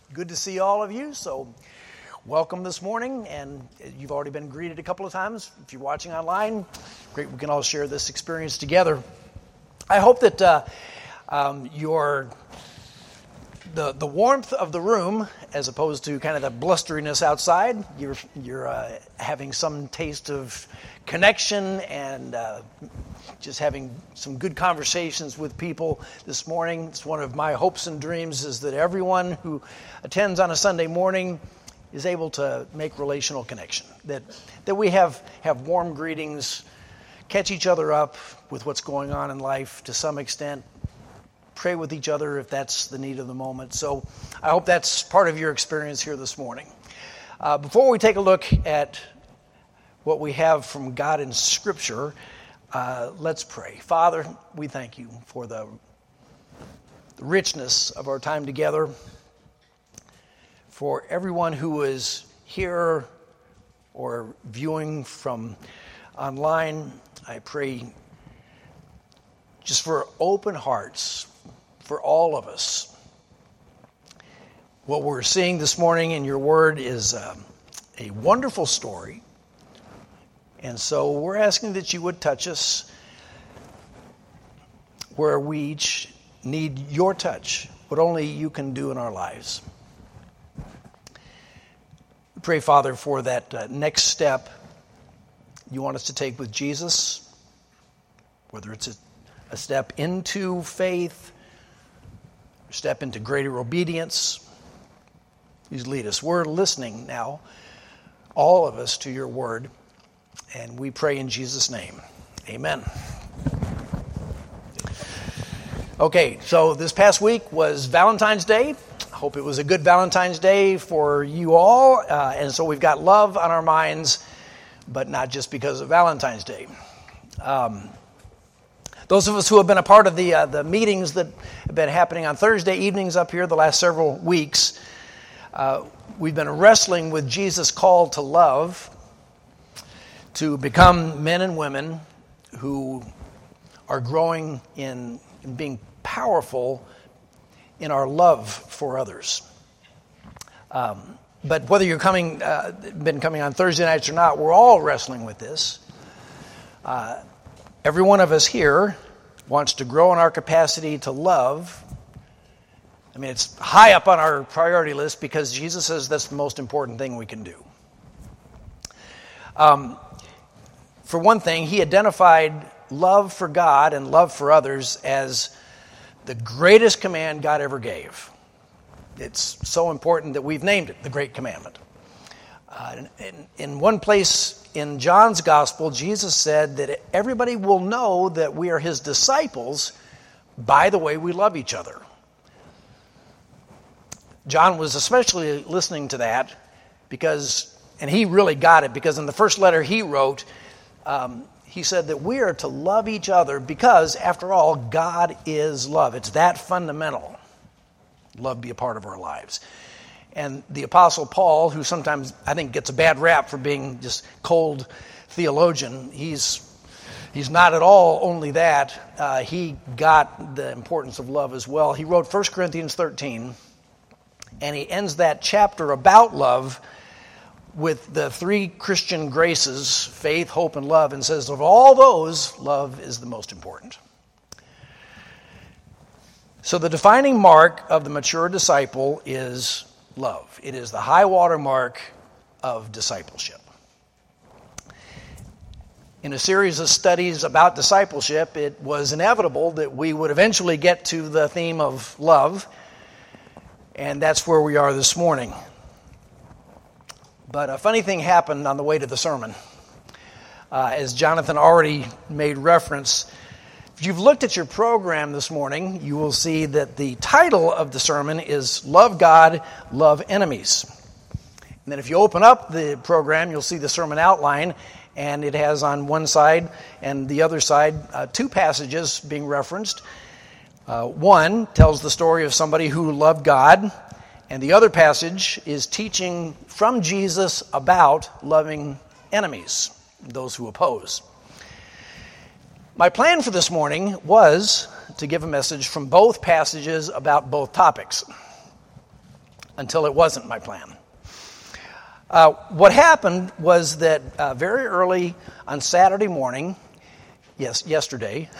Good to see all of you. So welcome this morning, and you've already been greeted a couple of times. If you're watching online, great, we can all share this experience together. I hope that the warmth of the room, as opposed to kind of the blusteriness outside, you're having some taste of connection and just having some good conversations with people this morning. It's one of my hopes and dreams is that everyone who attends on a Sunday morning is able to make relational connection, that we have warm greetings, catch each other up with what's going on in life to some extent, pray with each other if that's the need of the moment. So I hope that's part of your experience here this morning. Before we take a look at what we have from God in Scripture, let's pray. Father, we thank you for the richness of our time together, for everyone who is here or viewing from online. I pray just for open hearts for all of us. What we're seeing this morning in your word is a wonderful story. And so we're asking that you would touch us where we each need your touch, what only you can do in our lives. We pray, Father, for that next step you want us to take with Jesus, whether it's a step into faith, a step into greater obedience. Please lead us. We're listening now, all of us, to your word. And we pray in Jesus' name. Amen. Okay, so this past week was Valentine's Day. I hope it was a good Valentine's Day for you all. And so we've got love on our minds, but not just because of Valentine's Day. Those of us who have been a part of the meetings that have been happening on Thursday evenings up here the last several weeks, we've been wrestling with Jesus' call to love, to become men and women who are growing in being powerful in our love for others. But whether you're been coming on Thursday nights or not, we're all wrestling with this. Every one of us here wants to grow in our capacity to love. I mean, it's high up on our priority list because Jesus says that's the most important thing we can do. For one thing, he identified love for God and love for others as the greatest command God ever gave. It's so important that we've named it the Great Commandment. In one place in John's Gospel, Jesus said that everybody will know that we are his disciples by the way we love each other. John was especially listening to that and he really got it, because in the first letter he wrote, he said that we are to love each other because, after all, God is love. It's that fundamental. Love be a part of our lives. And the Apostle Paul, who sometimes I think gets a bad rap for being just cold theologian, he's not at all only that. He got the importance of love as well. He wrote 1 Corinthians 13, and he ends that chapter about love with the three Christian graces, faith, hope, and love, and says of all those, love is the most important. So the defining mark of the mature disciple is love. It is the high water mark of discipleship. In a series of studies about discipleship, it was inevitable that we would eventually get to the theme of love, and that's where we are this morning. But a funny thing happened on the way to the sermon. As Jonathan already made reference, if you've looked at your program this morning, you will see that the title of the sermon is Love God, Love Enemies. And then if you open up the program, you'll see the sermon outline, and it has on one side and the other side two passages being referenced. One tells the story of somebody who loved God, and the other passage is teaching from Jesus about loving enemies, those who oppose. My plan for this morning was to give a message from both passages about both topics. until it wasn't my plan. What happened was that very early on Saturday morning, yesterday,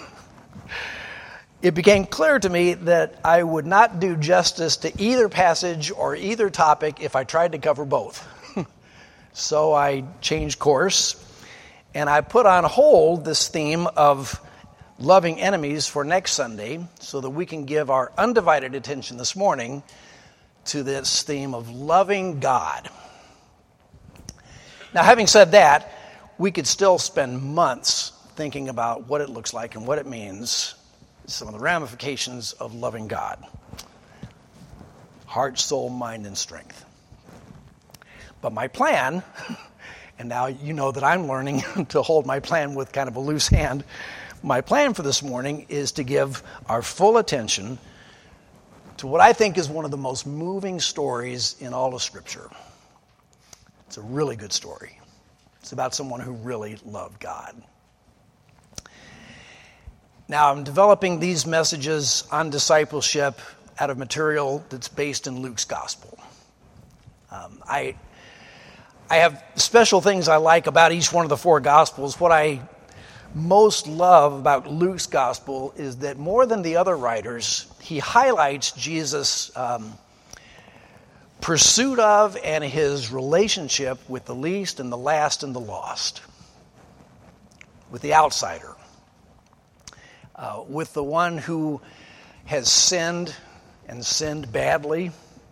it became clear to me that I would not do justice to either passage or either topic if I tried to cover both. So I changed course, and I put on hold this theme of loving enemies for next Sunday so that we can give our undivided attention this morning to this theme of loving God. Now, having said that, we could still spend months thinking about what it looks like and what it means, some of the ramifications of loving God. Heart, soul, mind, and strength. But my plan, and now you know that I'm learning to hold my plan with kind of a loose hand, my plan for this morning is to give our full attention to what I think is one of the most moving stories in all of Scripture. It's a really good story. It's about someone who really loved God. Now, I'm developing these messages on discipleship out of material that's based in Luke's gospel. I have special things I like about each one of the four gospels. What I most love about Luke's gospel is that more than the other writers, he highlights Jesus' pursuit of and his relationship with the least and the last and the lost, with the outsider, with the one who has sinned and sinned badly.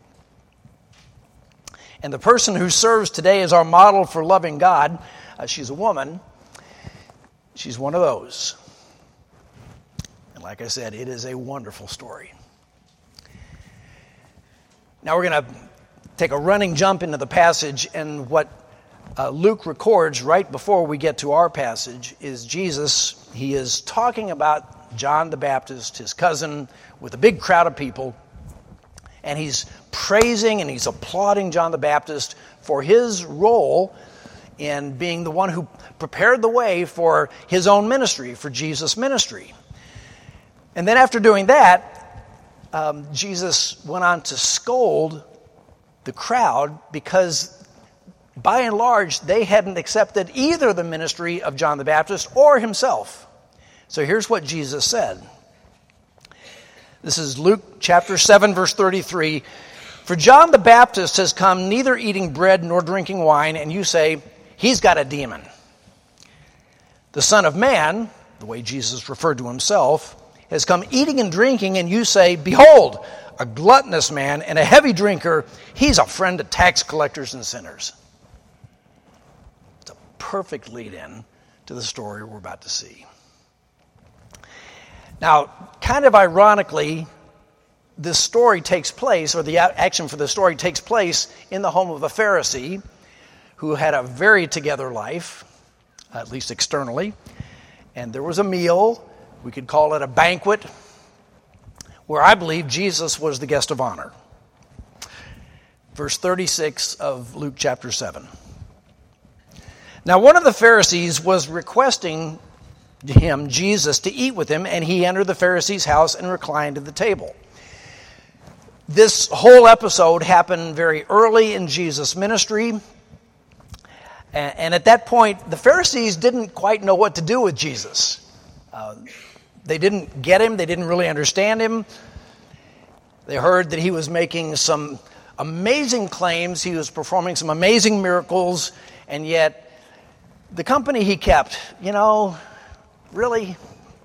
And the person who serves today as our model for loving God, she's a woman. She's one of those. And like I said, it is a wonderful story. Now we're going to take a running jump into the passage, and what Luke records right before we get to our passage is Jesus. He is talking about John the Baptist, his cousin, with a big crowd of people, and he's praising and he's applauding John the Baptist for his role in being the one who prepared the way for his own ministry, for Jesus' ministry. And then after doing that, Jesus went on to scold the crowd because by and large they hadn't accepted either the ministry of John the Baptist or himself. So here's what Jesus said. This is Luke chapter 7, verse 33. For John the Baptist has come neither eating bread nor drinking wine, and you say, he's got a demon. The Son of Man, the way Jesus referred to himself, has come eating and drinking, and you say, behold, a gluttonous man and a heavy drinker, he's a friend of tax collectors and sinners. It's a perfect lead-in to the story we're about to see. Now, kind of ironically, this story takes place, or the action for the story takes place in the home of a Pharisee who had a very together life, at least externally. And there was a meal, we could call it a banquet, where I believe Jesus was the guest of honor. Verse 36 of Luke chapter 7. Now one of the Pharisees was requesting him, Jesus, to eat with him, and he entered the Pharisee's house and reclined at the table. This whole episode happened very early in Jesus' ministry. And at that point, the Pharisees didn't quite know what to do with Jesus. They didn't get him. They didn't really understand him. They heard that he was making some amazing claims. He was performing some amazing miracles. And yet, the company he kept, really?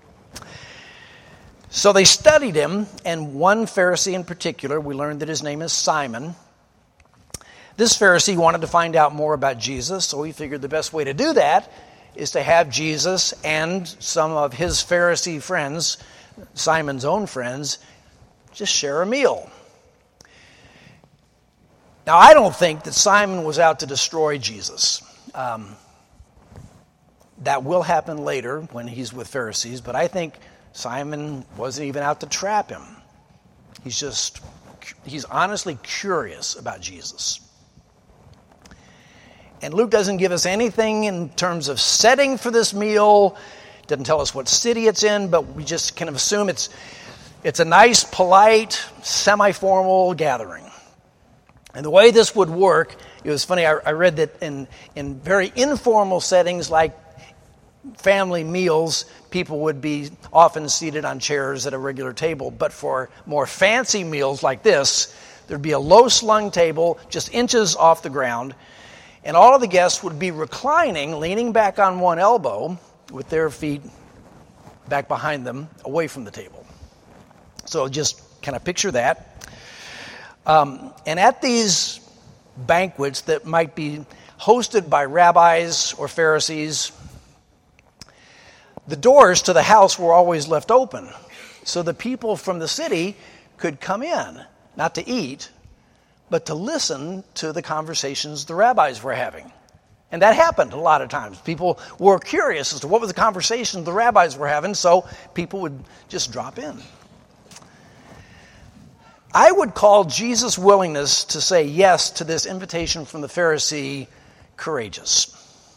So they studied him, and one Pharisee in particular, we learned that his name is Simon. This Pharisee wanted to find out more about Jesus, so he figured the best way to do that is to have Jesus and some of his Pharisee friends, Simon's own friends, just share a meal. Now, I don't think that Simon was out to destroy Jesus. That will happen later when he's with Pharisees, but I think Simon wasn't even out to trap him. He's honestly curious about Jesus. And Luke doesn't give us anything in terms of setting for this meal. Doesn't tell us what city it's in, but we just kind of assume it's a nice, polite, semi-formal gathering. And the way this would work, it was funny, I read that in very informal settings like family meals, people would be often seated on chairs at a regular table. But for more fancy meals like this, there'd be a low-slung table just inches off the ground, and all of the guests would be reclining, leaning back on one elbow with their feet back behind them, away from the table. So just kind of picture that. And at these banquets that might be hosted by rabbis or Pharisees, the doors to the house were always left open, so the people from the city could come in, not to eat, but to listen to the conversations the rabbis were having. And that happened a lot of times. People were curious as to what was the conversation the rabbis were having, so people would just drop in. I would call Jesus' willingness to say yes to this invitation from the Pharisee courageous.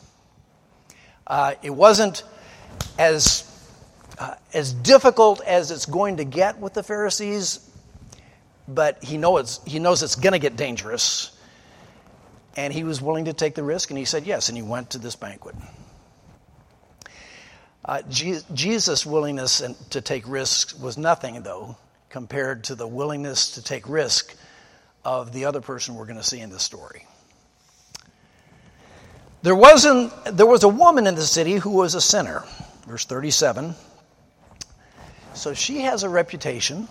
It wasn't as difficult as it's going to get with the Pharisees, but he knows it's going to get dangerous. And he was willing to take the risk, and he said yes, and he went to this banquet. Jesus' willingness to take risks was nothing, though, compared to the willingness to take risk of the other person we're going to see in this story. There was a woman in the city who was a sinner. Verse 37. So she has a reputation.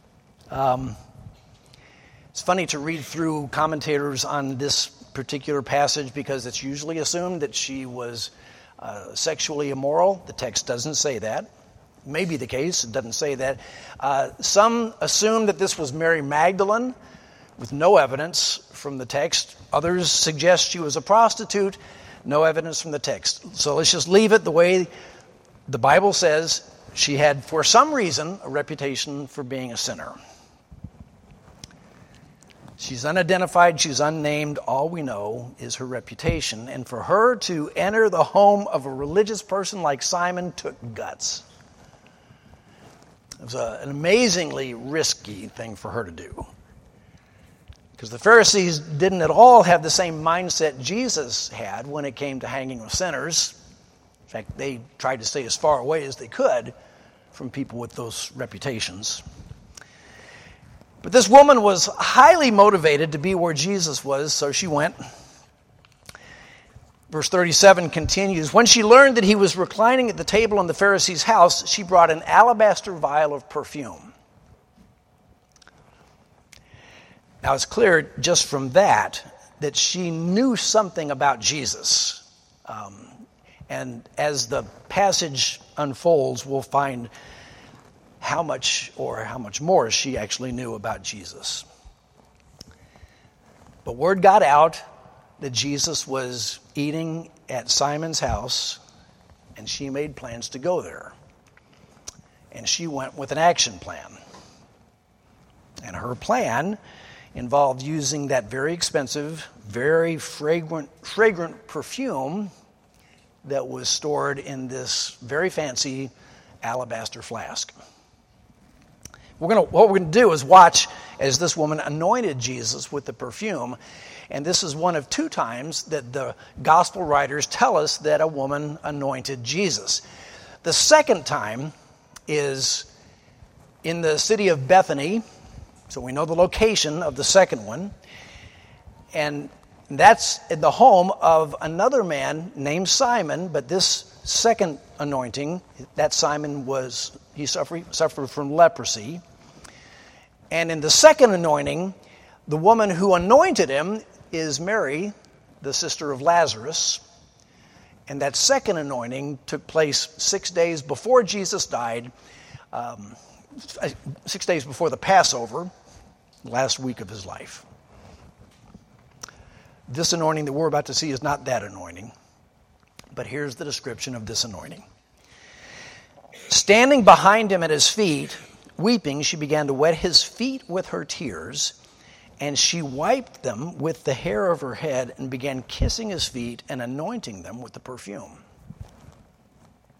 It's funny to read through commentators on this particular passage because it's usually assumed that she was sexually immoral. The text doesn't say that. May be the case. It doesn't say that. Some assume that this was Mary Magdalene with no evidence from the text. Others suggest she was a prostitute. No evidence from the text. So let's just leave it the way the Bible says. She had, for some reason, a reputation for being a sinner. She's unidentified, she's unnamed. All we know is her reputation. And for her to enter the home of a religious person like Simon took guts. It was an amazingly risky thing for her to do. Because the Pharisees didn't at all have the same mindset Jesus had when it came to hanging with sinners. In fact, they tried to stay as far away as they could from people with those reputations. But this woman was highly motivated to be where Jesus was, so she went. Verse 37 continues, when she learned that he was reclining at the table in the Pharisee's house, she brought an alabaster vial of perfume. Now it's clear just from that she knew something about Jesus. And as the passage unfolds, we'll find how much more she actually knew about Jesus. But word got out that Jesus was eating at Simon's house, and she made plans to go there. And she went with an action plan. And her plan involved using that very expensive, very fragrant perfume that was stored in this very fancy alabaster flask. What we're going to do is watch as this woman anointed Jesus with the perfume. And this is one of two times that the gospel writers tell us that a woman anointed Jesus. The second time is in the city of Bethany. So we know the location of the second one. And that's in the home of another man named Simon. But this second anointing, that Simon he suffered from leprosy. And in the second anointing, the woman who anointed him is Mary, the sister of Lazarus. And that second anointing took place 6 days before Jesus died, 6 days before the Passover, last week of his life. This anointing that we're about to see is not that anointing. But here's the description of this anointing. Standing behind him at his feet, weeping, she began to wet his feet with her tears, and she wiped them with the hair of her head and began kissing his feet and anointing them with the perfume.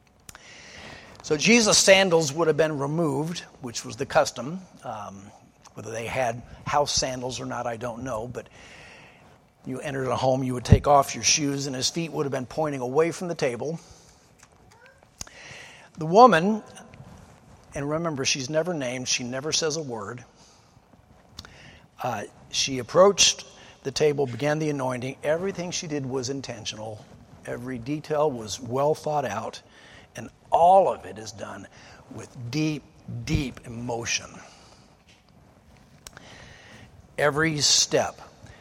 So Jesus' sandals would have been removed, which was the custom. Whether they had house sandals or not, I don't know, but you entered a home, you would take off your shoes, and his feet would have been pointing away from the table. The woman, and remember, she's never named, she never says a word. She approached the table, began the anointing. Everything she did was intentional. Every detail was well thought out, and all of it is done with deep, deep emotion. Every step,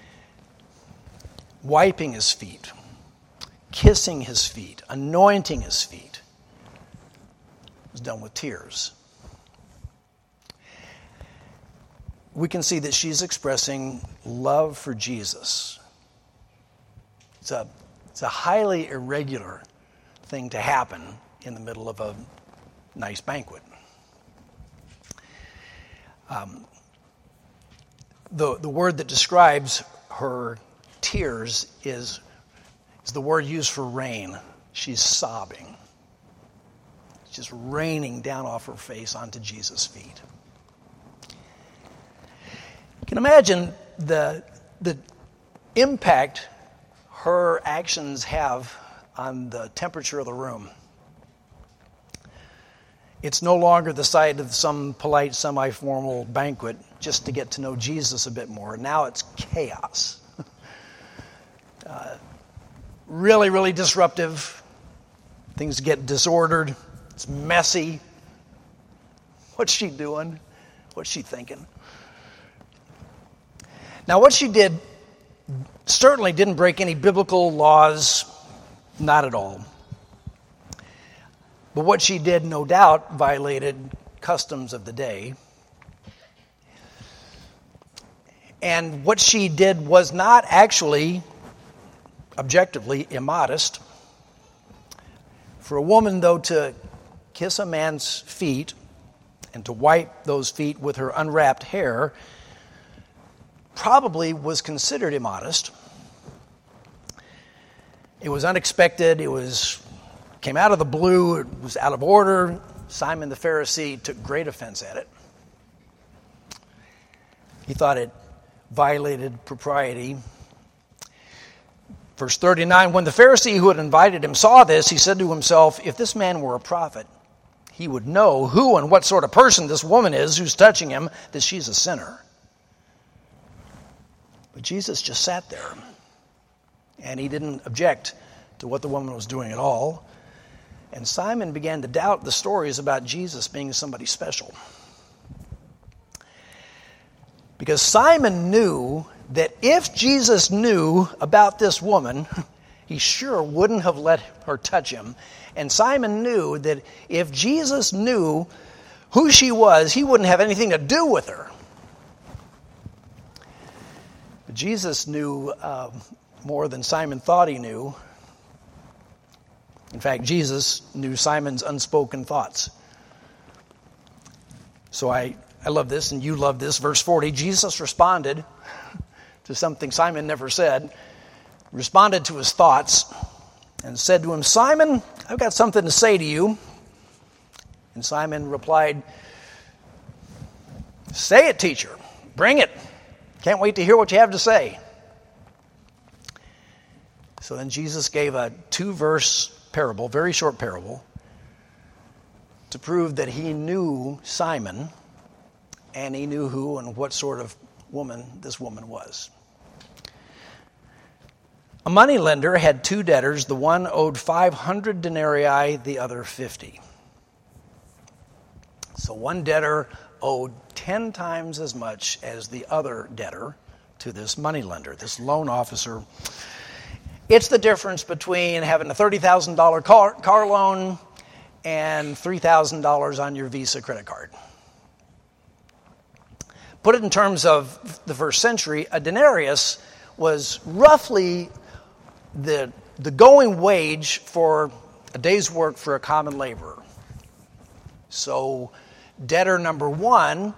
wiping his feet, kissing his feet, anointing his feet, was done with tears. We can see that she's expressing love for Jesus. It's a highly irregular thing to happen in the middle of a nice banquet. The word that describes her tears is the word used for rain. She's sobbing. It's just raining down off her face onto Jesus' feet. You can imagine the impact her actions have on the temperature of the room. It's no longer the site of some polite, semi-formal banquet just to get to know Jesus a bit more. Now it's chaos. Really, really disruptive. Things get disordered. It's messy. What's she doing? What's she thinking? Now, what she did certainly didn't break any biblical laws, not at all. But what she did, no doubt, violated customs of the day. And what she did was not actually, objectively, immodest. For a woman, though, to kiss a man's feet and to wipe those feet with her unwrapped hair probably was considered immodest. It was unexpected. Came out of the blue. It was out of order. Simon the Pharisee took great offense at it. He thought it violated propriety. Verse 39, when the Pharisee who had invited him saw this, he said to himself, if this man were a prophet, he would know who and what sort of person this woman is who's touching him, that she's a sinner. But Jesus just sat there, and he didn't object to what the woman was doing at all. And Simon began to doubt the stories about Jesus being somebody special. Because Simon knew that if Jesus knew about this woman, he sure wouldn't have let her touch him. And Simon knew that if Jesus knew who she was, he wouldn't have anything to do with her. But Jesus knew more than Simon thought he knew. In fact, Jesus knew Simon's unspoken thoughts. So I love this, and you love this. Verse 40, Jesus responded to something Simon never said, responded to his thoughts, and said to him, Simon, I've got something to say to you. And Simon replied, say it, teacher. Bring it. Can't wait to hear what you have to say. So then Jesus gave a 2-verse parable, very short parable, to prove that he knew Simon and he knew who and what sort of woman this woman was. A moneylender had 2 debtors. The one owed 500 denarii, the other 50. So one debtor owed 10 times as much as the other debtor to this moneylender, this loan officer. It's the difference between having a $30,000 car loan and $3,000 on your Visa credit card. Put it in terms of the first century, a denarius was roughly the going wage for a day's work for a common laborer. So debtor number 1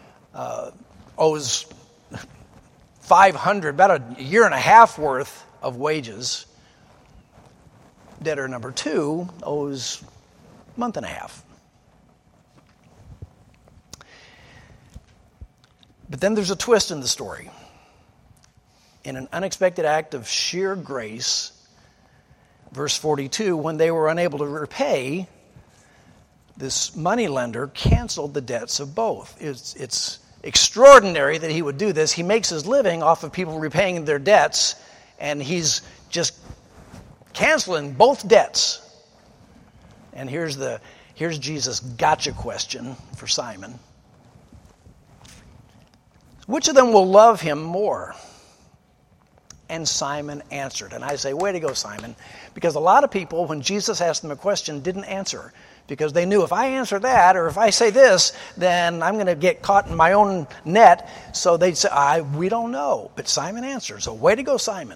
owes 500, about a year and a half worth of wages. Debtor number 2 owes a month and a half. But then there's a twist in the story. In an unexpected act of sheer grace, verse 42, when they were unable to repay, this moneylender canceled the debts of both. It's extraordinary that he would do this. He makes his living off of people repaying their debts, and he's just canceling both debts. And here's Jesus' gotcha question for Simon. Which of them will love him more? And Simon answered. And I say, way to go, Simon. Because a lot of people, when Jesus asked them a question, didn't answer. Because they knew if I answer that, or if I say this, then I'm going to get caught in my own net. So they'd say, we don't know. But Simon answered. So way to go, Simon.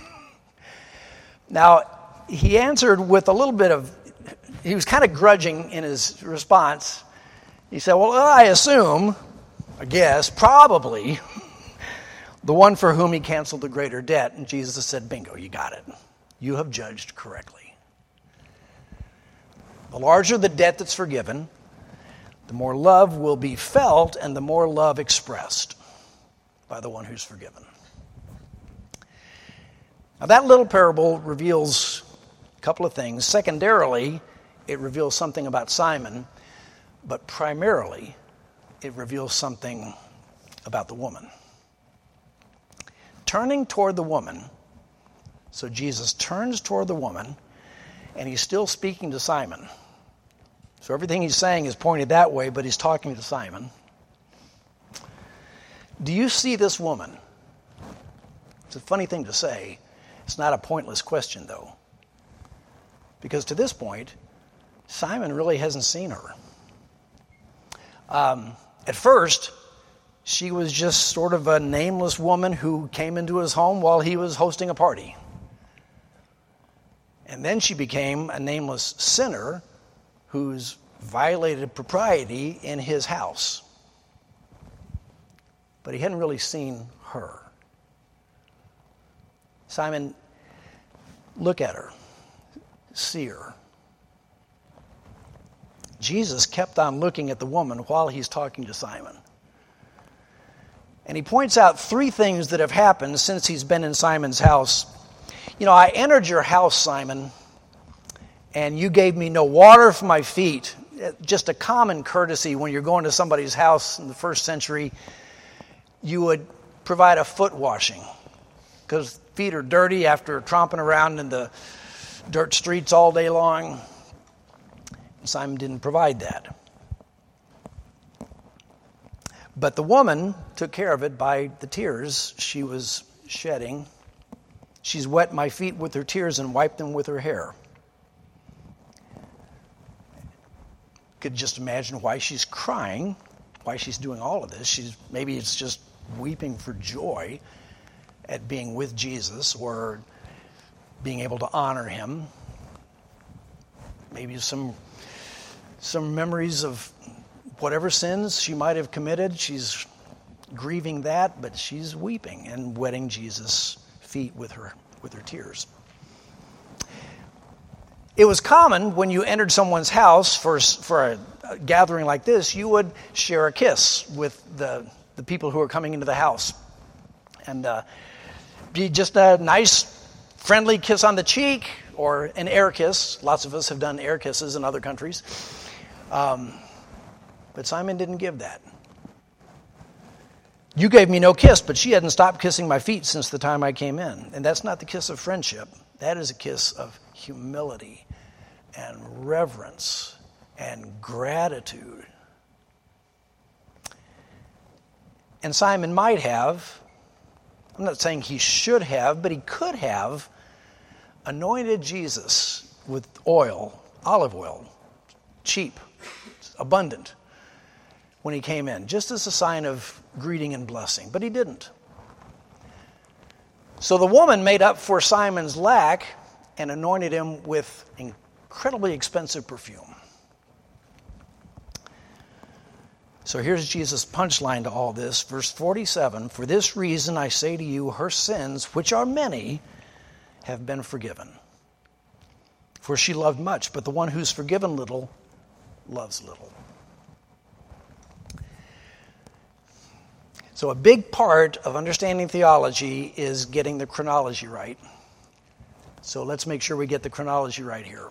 Now, he answered with a little bit of, he was kind of grudging in his response. He said, well, I assume, I guess, probably, the one for whom he canceled the greater debt. And Jesus said, bingo, you got it. You have judged correctly. The larger the debt that's forgiven, the more love will be felt and the more love expressed by the one who's forgiven. Now that little parable reveals a couple of things. Secondarily, it reveals something about Simon, but primarily it reveals something about the woman. Turning toward the woman, so Jesus turns toward the woman, and he's still speaking to Simon. So everything he's saying is pointed that way, but he's talking to Simon. Do you see this woman? It's a funny thing to say. It's not a pointless question, though. Because to this point, Simon really hasn't seen her. At first, she was just sort of a nameless woman who came into his home while he was hosting a party. And then she became a nameless sinner who's violated propriety in his house. But he hadn't really seen her. Simon, look at her. See her. Jesus kept on looking at the woman while he's talking to Simon. And he points out three things that have happened since he's been in Simon's house. You know, I entered your house, Simon, and you gave me no water for my feet. Just a common courtesy when you're going to somebody's house in the first century, you would provide a foot washing because feet are dirty after tromping around in the dirt streets all day long. Simon didn't provide that. But the woman took care of it by the tears she was shedding. She's wet my feet with her tears and wiped them with her hair. Could just imagine why she's crying, why she's doing all of this. Maybe it's just weeping for joy at being with Jesus or being able to honor him. Maybe some memories of whatever sins she might have committed. She's grieving that, but she's weeping and wetting Jesus' feet with her tears. It was common when you entered someone's house for a gathering like this, you would share a kiss with the people who are coming into the house. And be just a nice, friendly kiss on the cheek or an air kiss. Lots of us have done air kisses in other countries. But Simon didn't give that. You gave me no kiss, but she hadn't stopped kissing my feet since the time I came in. And that's not the kiss of friendship. That is a kiss of humility and reverence and gratitude. And Simon might have, I'm not saying he should have, but he could have anointed Jesus with oil, olive oil, cheap, abundant, when he came in, just as a sign of greeting and blessing. But he didn't. So the woman made up for Simon's lack and anointed him with incredibly expensive perfume. So here's Jesus' punchline to all this. Verse 47, "For this reason I say to you, her sins, which are many, have been forgiven. For she loved much, but the one who's forgiven little loves little." So a big part of understanding theology is getting the chronology right. So let's make sure we get the chronology right here.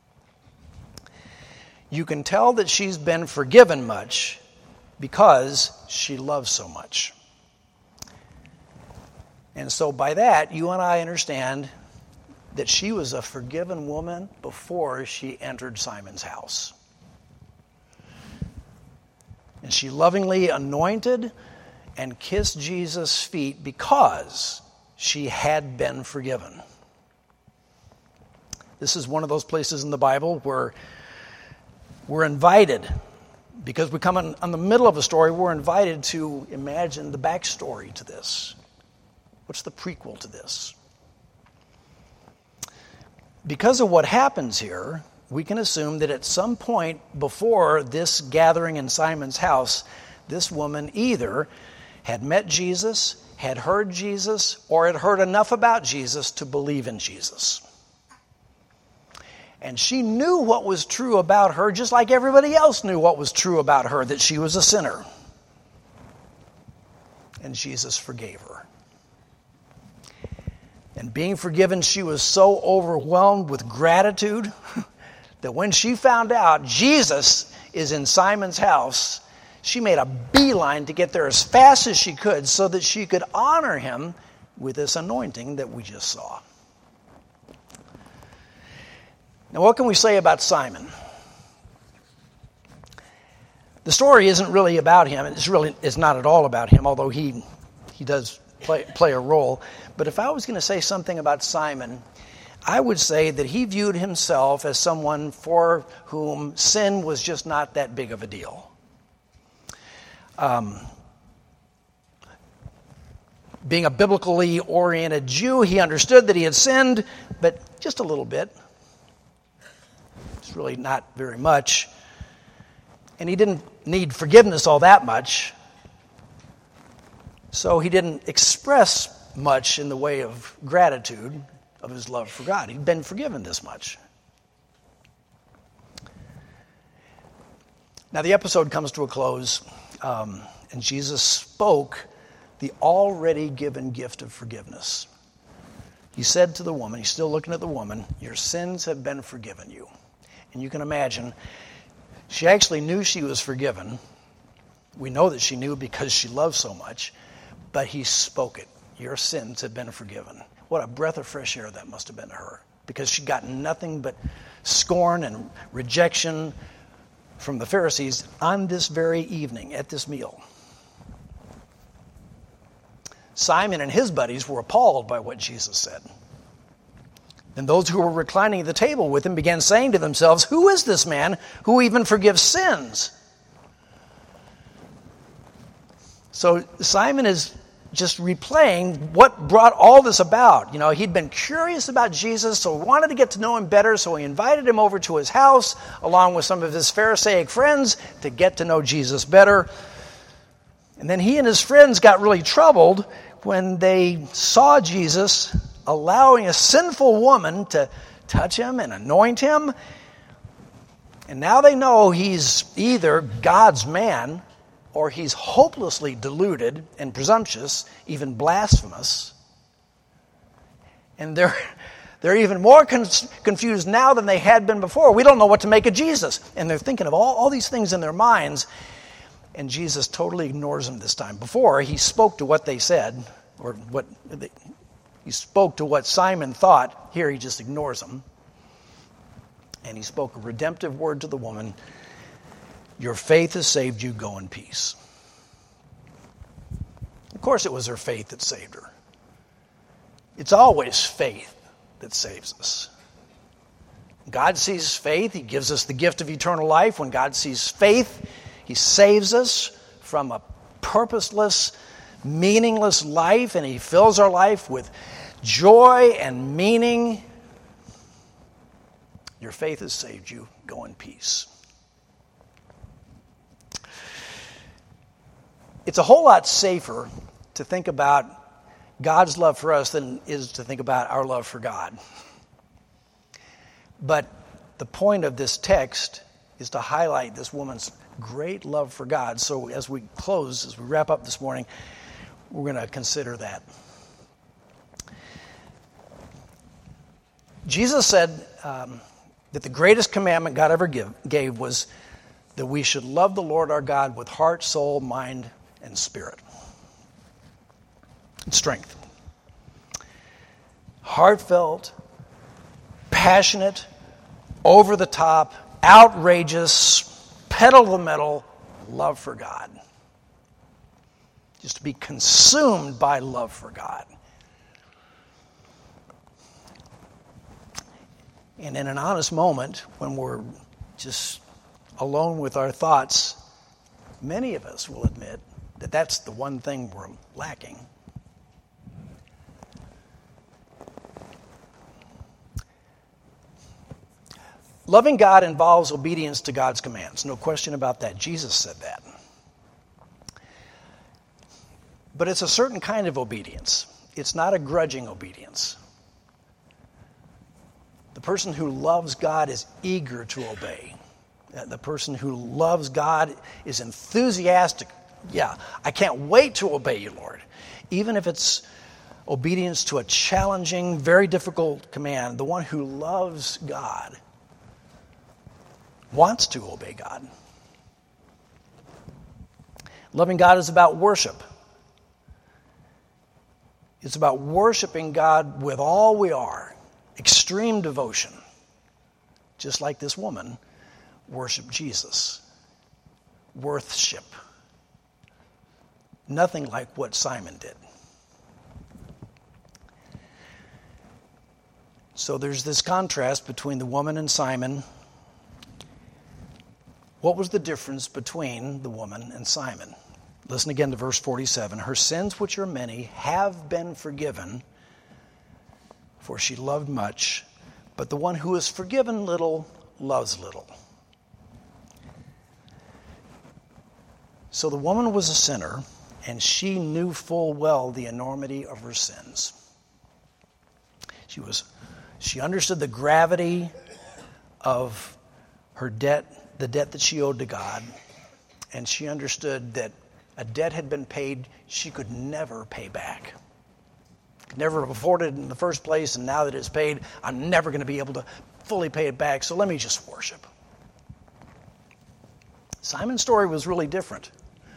You can tell that she's been forgiven much because she loves so much. And so by that, you and I understand that she was a forgiven woman before she entered Simon's house. And she lovingly anointed and kissed Jesus' feet because she had been forgiven. This is one of those places in the Bible where we're invited, because we come on the middle of a story, we're invited to imagine the backstory to this. What's the prequel to this? Because of what happens here, we can assume that at some point before this gathering in Simon's house, this woman either had met Jesus, had heard Jesus, or had heard enough about Jesus to believe in Jesus. And she knew what was true about her, just like everybody else knew what was true about her, that she was a sinner. And Jesus forgave her. And being forgiven, she was so overwhelmed with gratitude that when she found out Jesus is in Simon's house, she made a beeline to get there as fast as she could so that she could honor him with this anointing that we just saw. Now, what can we say about Simon? The story isn't really about him. It's not at all about him, although he does play a role. But if I was going to say something about Simon, I would say that he viewed himself as someone for whom sin was just not that big of a deal. Being a biblically oriented Jew, he understood that he had sinned, but just a little bit. It's really not very much. And he didn't need forgiveness all that much. So he didn't express much in the way of gratitude of his love for God. He'd been forgiven this much. Now the episode comes to a close, and Jesus spoke the already given gift of forgiveness. He said to the woman, he's still looking at the woman, "Your sins have been forgiven you." And you can imagine, she actually knew she was forgiven. We know that she knew because she loved so much, but he spoke it. Your sins have been forgiven. What a breath of fresh air that must have been to her, because she'd gotten nothing but scorn and rejection from the Pharisees on this very evening at this meal. Simon and his buddies were appalled by what Jesus said. And those who were reclining at the table with him began saying to themselves, "Who is this man who even forgives sins?" So Simon is just replaying what brought all this about. You know, he'd been curious about Jesus, so he wanted to get to know him better, so he invited him over to his house, along with some of his Pharisaic friends, to get to know Jesus better. And then he and his friends got really troubled when they saw Jesus allowing a sinful woman to touch him and anoint him. And now they know he's either God's man or he's hopelessly deluded and presumptuous, even blasphemous. And they're even more confused now than they had been before. We don't know what to make of Jesus. And they're thinking of all these things in their minds. And Jesus totally ignores them this time. Before, he spoke to what they said, he spoke to what Simon thought. Here he just ignores them. And he spoke a redemptive word to the woman. "Your faith has saved you. Go in peace." Of course it was her faith that saved her. It's always faith that saves us. God sees faith. He gives us the gift of eternal life. When God sees faith, he saves us from a purposeless, meaningless life, and he fills our life with joy and meaning. Your faith has saved you. Go in peace. It's a whole lot safer to think about God's love for us than it is to think about our love for God. But the point of this text is to highlight this woman's great love for God. So as we close, as we wrap up this morning, we're going to consider that. Jesus said that the greatest commandment God ever gave was that we should love the Lord our God with heart, soul, mind, and spirit. And strength. Heartfelt, passionate, over the top, outrageous, pedal to the metal love for God. Just to be consumed by love for God. And in an honest moment, when we're just alone with our thoughts, many of us will admit that that's the one thing we're lacking. Loving God involves obedience to God's commands. No question about that. Jesus said that. But it's a certain kind of obedience. It's not a grudging obedience. The person who loves God is eager to obey. The person who loves God is enthusiastic. Yeah, I can't wait to obey you, Lord. Even if it's obedience to a challenging, very difficult command, the one who loves God wants to obey God. Loving God is about worship. It's about worshiping God with all we are. Extreme devotion. Just like this woman worshiped Jesus. Worthship. Nothing like what Simon did. So there's this contrast between the woman and Simon. What was the difference between the woman and Simon? Listen again to verse 47. Her sins, which are many, have been forgiven, for she loved much. But the one who is forgiven little loves little. So the woman was a sinner, and she knew full well the enormity of her sins. She understood the gravity of her debt, the debt that she owed to God, and she understood that a debt had been paid she could never pay back. Could never have afforded it in the first place, and now that it's paid, I'm never going to be able to fully pay it back, so let me just worship. Simon's story was really different.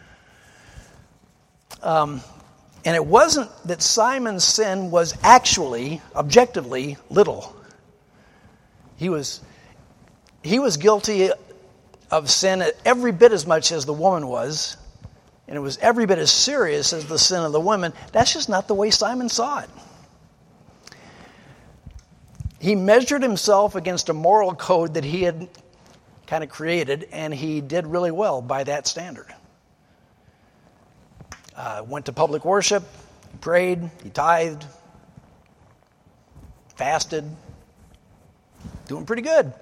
And it wasn't that Simon's sin was actually, objectively, little. He was guilty of sin every bit as much as the woman was, and it was every bit as serious as the sin of the woman. That's just not the way Simon saw it. He measured himself against a moral code that he had kind of created, and he did really well by that standard. Went to public worship, he prayed, he tithed, fasted, doing pretty good.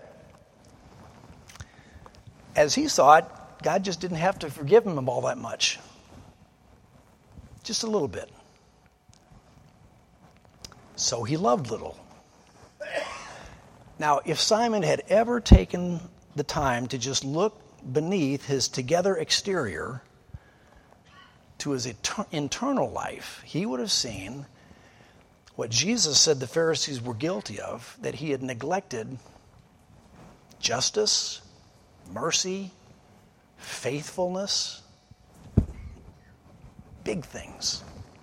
As he saw it, God just didn't have to forgive him all that much. Just a little bit. So he loved little. Now, if Simon had ever taken the time to just look beneath his together exterior to his internal life, he would have seen what Jesus said the Pharisees were guilty of, that he had neglected justice, mercy, faithfulness, big things.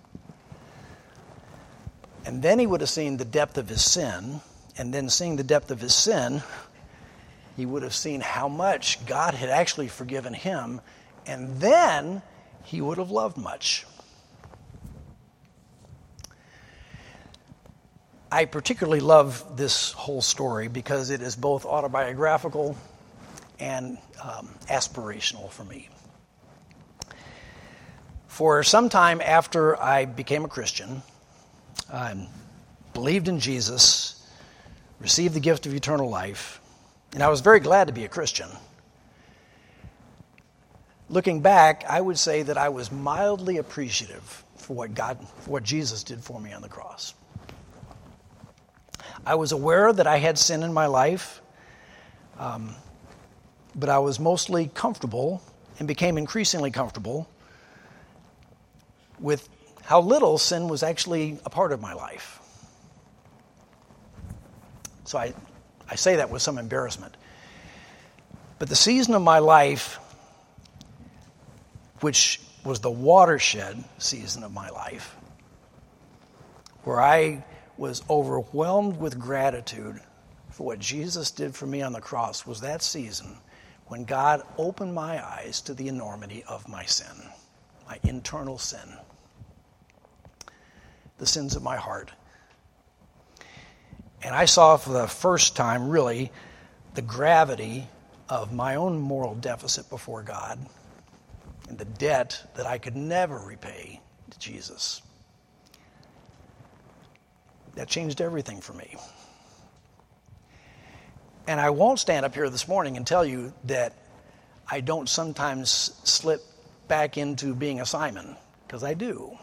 And then he would have seen the depth of his sin, and then seeing the depth of his sin, he would have seen how much God had actually forgiven him, and then he would have loved much. I particularly love this whole story because it is both autobiographical and aspirational for me. For some time after I became a Christian, I believed in Jesus, received the gift of eternal life, and I was very glad to be a Christian. Looking back, I would say that I was mildly appreciative for what Jesus did for me on the cross. I was aware that I had sin in my life. but I was mostly comfortable and became increasingly comfortable with how little sin was actually a part of my life. So I say that with some embarrassment. But the season of my life, which was the watershed season of my life, where I was overwhelmed with gratitude for what Jesus did for me on the cross, was that season when God opened my eyes to the enormity of my sin, my internal sin, the sins of my heart. And I saw for the first time, really, the gravity of my own moral deficit before God and the debt that I could never repay to Jesus. That changed everything for me. And I won't stand up here this morning and tell you that I don't sometimes slip back into being a Simon, because I do.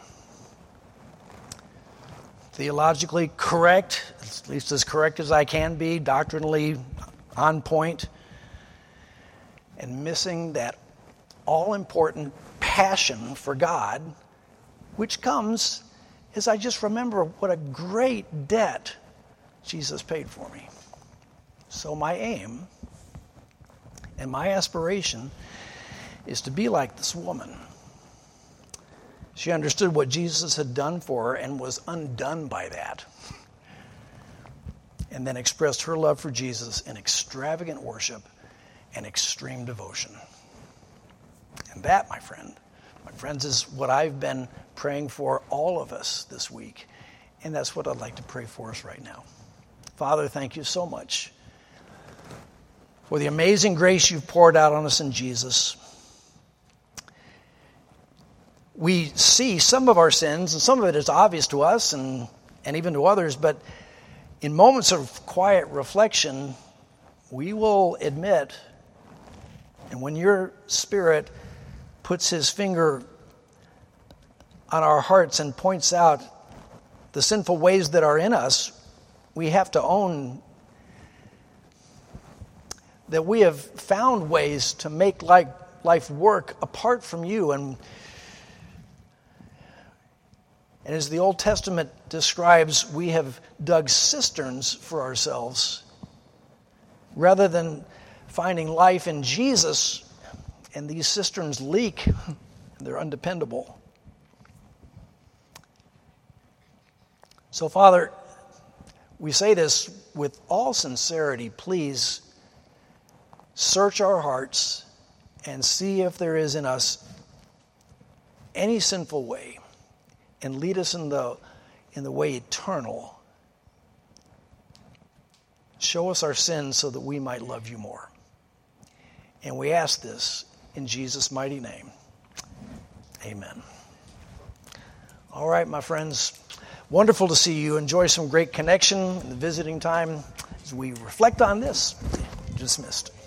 Theologically correct, at least as correct as I can be, doctrinally on point, and missing that all-important passion for God, which comes as I just remember what a great debt Jesus paid for me. So my aim and my aspiration is to be like this woman. She understood what Jesus had done for her and was undone by that. And then expressed her love for Jesus in extravagant worship and extreme devotion. And that, my friends, is what I've been praying for all of us this week. And that's what I'd like to pray for us right now. Father, thank you so much for the amazing grace you've poured out on us in Jesus. We see some of our sins, and some of it is obvious to us and even to others, but in moments of quiet reflection, we will admit, and when your Spirit puts his finger on our hearts and points out the sinful ways that are in us, we have to own that we have found ways to make life work apart from you. And as the Old Testament describes, we have dug cisterns for ourselves rather than finding life in Jesus, and these cisterns leak. They're undependable. So, Father, we say this with all sincerity. Please search our hearts and see if there is in us any sinful way, and lead us in the way eternal. Show us our sins so that we might love you more. And we ask this in Jesus' mighty name. Amen. All right, my friends. Wonderful to see you. Enjoy some great connection in the visiting time as we reflect on this. Dismissed.